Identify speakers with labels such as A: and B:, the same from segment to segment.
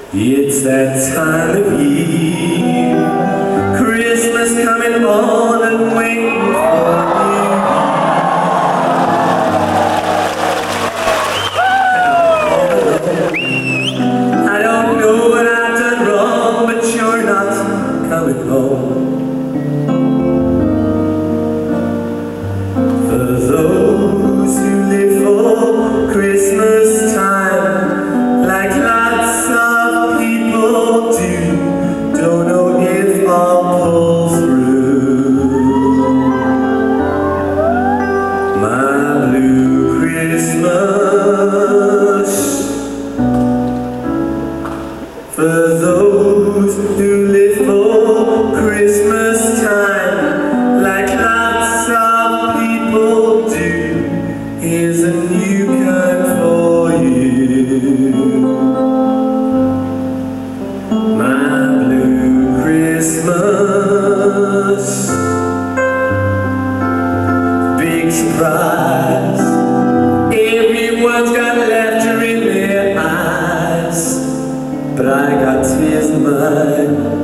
A: It's that time of year, Christmas coming on and waiting for you. I don't know what I've done wrong, but you're not coming home. For those who live for Christmas time, like lots of people do, don't know if I'll pull through. My blue Christmas. For those who live for Christmas time, like lots of people do, here's a new kind for you. My blue Christmas. Big surprise, everyone's got laughter in their eyes, but I got tears in mine.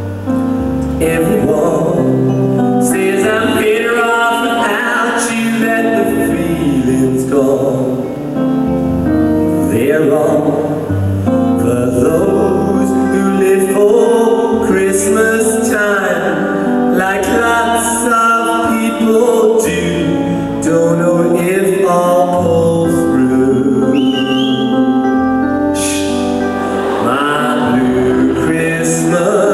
A: Everyone says I'm better off without you, that the feeling's gone. They're wrong. For those who live for Christmas time, like lots of people do, don't know if I'll pull through. My blue Christmas.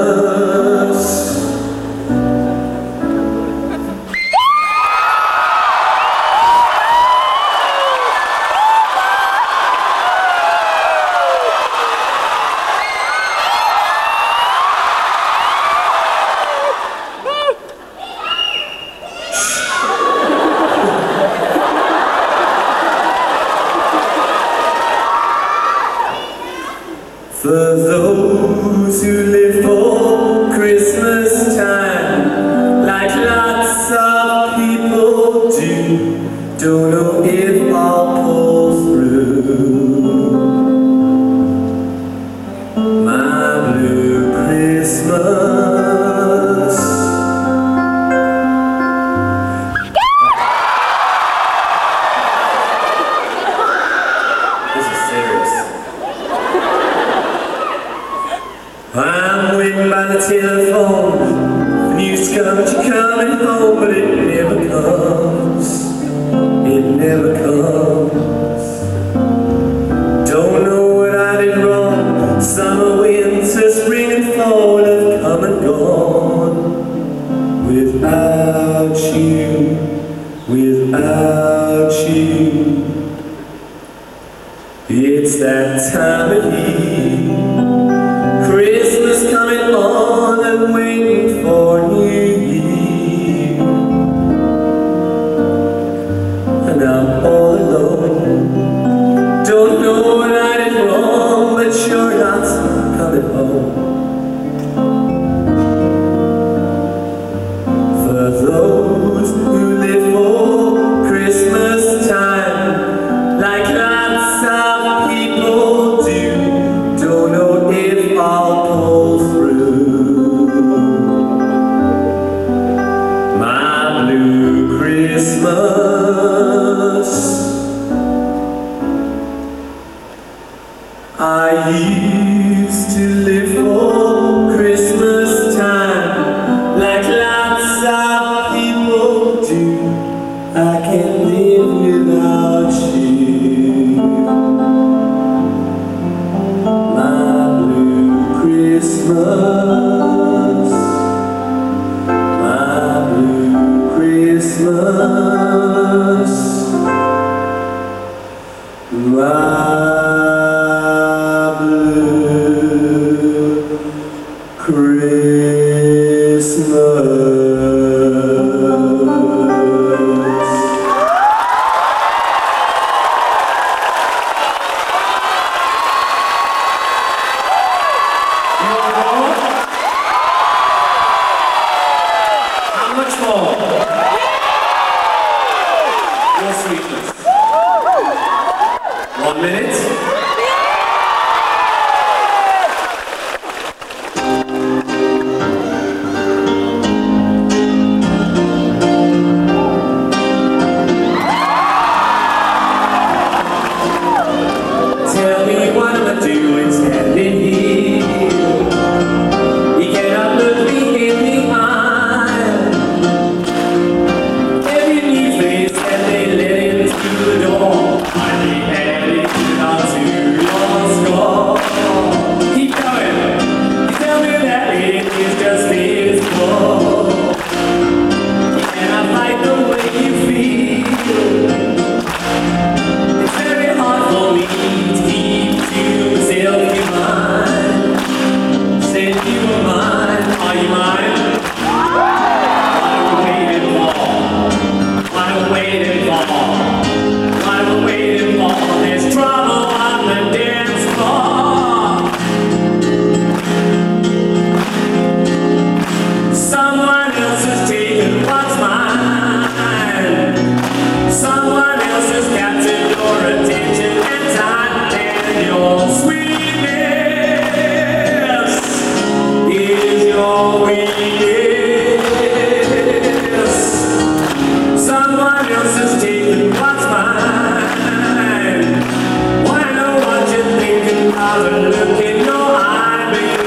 A: For those who live for Christmas time, like lots of people do, don't know if I'll pull through. My blue Christmas. This is serious. I'm waiting by the telephone, the news comes, you're coming home, but it never comes, it never comes. Don't know what I did wrong, summer, winter, spring and fall have come and gone. Without you, without you, it's that time of year, Christmas coming on and waiting for New Year. And I'm all alone, don't know what I did wrong, but you're not coming home. For those who live for Christmas time, like lots of people do, don't know if I'll pull through. My blue Christmas. I used to live for Christmas time, like lots of people do. I can't live without you. My blue Christmas.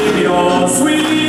B: your sweet